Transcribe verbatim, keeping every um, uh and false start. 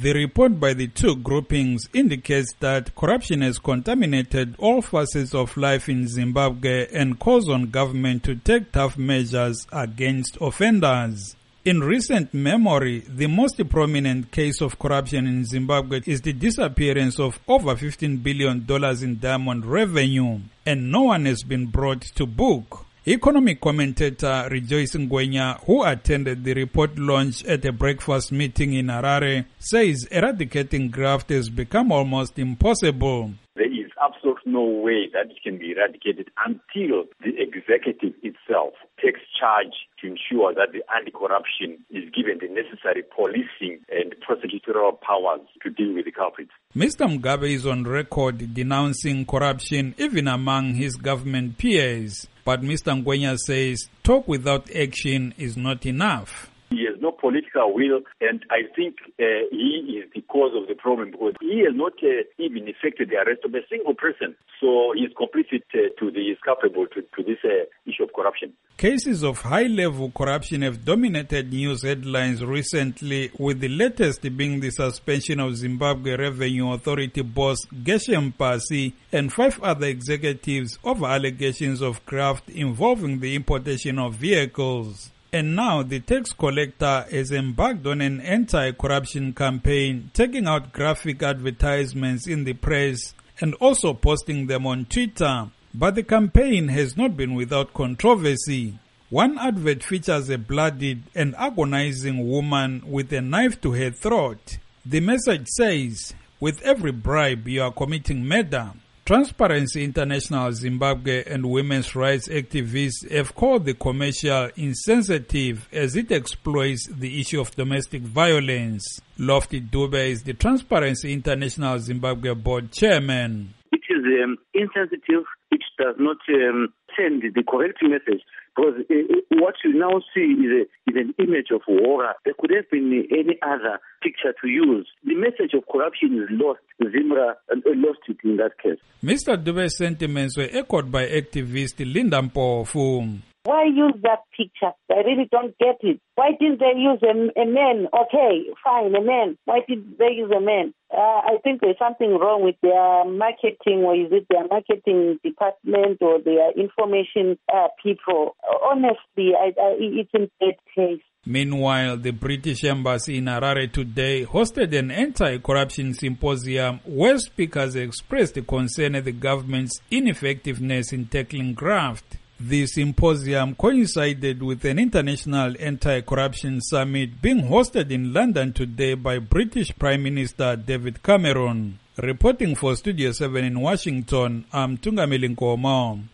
The report by the two groupings indicates that corruption has contaminated all facets of life in Zimbabwe and calls on government to take tough measures against offenders. In recent memory, the most prominent case of corruption in Zimbabwe is the disappearance of over fifteen billion dollars in diamond revenue, and no one has been brought to book. Economic commentator Rejoice Ngwenya, who attended the report launch at a breakfast meeting in Harare, says eradicating graft has become almost impossible. There is absolutely no way that it can be eradicated until the executive itself takes charge to ensure that the anti-corruption is given the necessary policing and prosecutorial powers to deal with the culprits. Mister Mugabe is on record denouncing corruption even among his government peers. But Mister Ngwenya says talk without action is not enough. He has no political will, and I think uh, he is the cause of the problem because he has not uh, even effected the arrest of a single person. So he is complicit uh, to the is culpable to, to this uh, issue of corruption. Cases of high-level corruption have dominated news headlines recently, with the latest being the suspension of Zimbabwe Revenue Authority boss Geshem Pasi and five other executives over allegations of graft involving the importation of vehicles. And now the tax collector has embarked on an anti-corruption campaign, taking out graphic advertisements in the press and also posting them on Twitter. But the campaign has not been without controversy. One advert features a bloodied and agonizing woman with a knife to her throat. The message says, "With every bribe you are committing murder." Transparency International Zimbabwe and women's rights activists have called the commercial insensitive as it exploits the issue of domestic violence. Lofty Dube is the Transparency International Zimbabwe board chairman. It is um, insensitive. It does not um, send the correct message. Because uh, what you now see is, a, is an image of horror. There could have been any other picture to use. The message of corruption is lost. Zimra uh, lost it in that case. Mister Dube's sentiments were echoed by activist Linda Mpofu. Why use that picture? I really don't get it. Why didn't they use a, a man? Okay, fine, a man. Why did they use a man? Uh, I think there's something wrong with their marketing, or is it their marketing department or their information uh, people? Honestly, I, I, it's in bad taste. Meanwhile, the British Embassy in Harare today hosted an anti-corruption symposium where speakers expressed concern at the government's ineffectiveness in tackling graft. The symposium coincided with an international anti-corruption summit being hosted in London today by British Prime Minister David Cameron. Reporting for Studio seven in Washington, I'm Tungamili Nkomo.